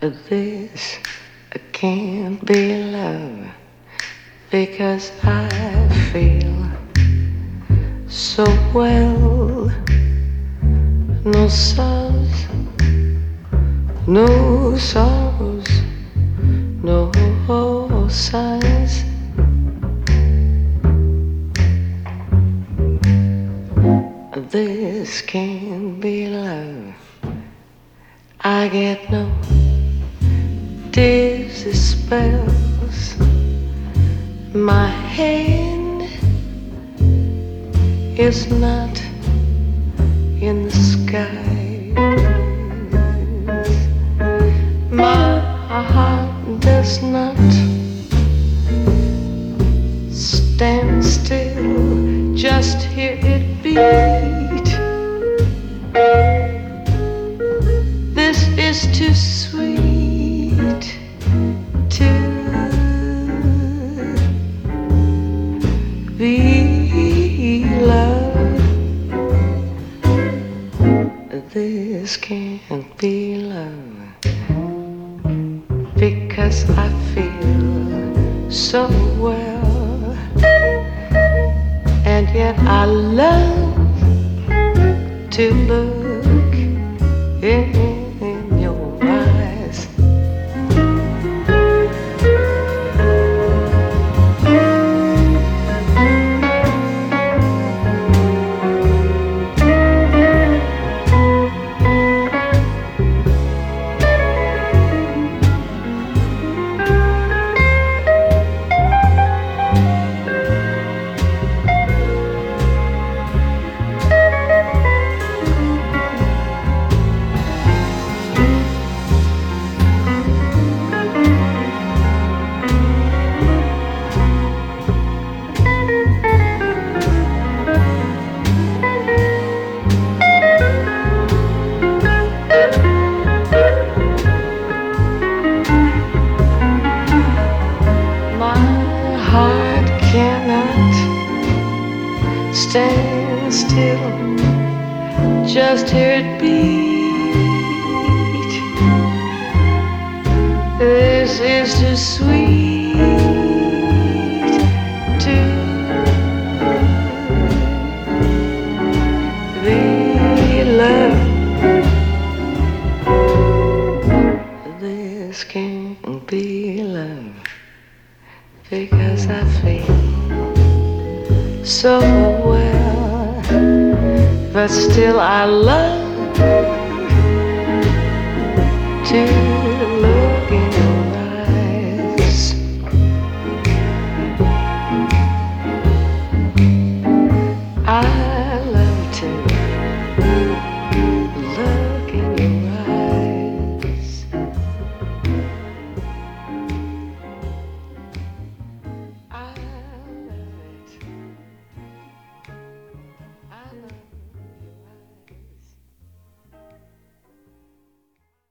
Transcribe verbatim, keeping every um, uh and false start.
This can't be love because I feel so well. No sorrows, no sorrows, no sighs. This can't be love. I get no dizzy spells. My hand is not in the sky. My heart does not stand still, just hear it beat. This is too sweet to be love. This can't be love because I feel so well, and yet I love to look in your eyes. Stand still, just hear it beat. This is too sweet to be loved. This can't be love because I feel so well, but still I love to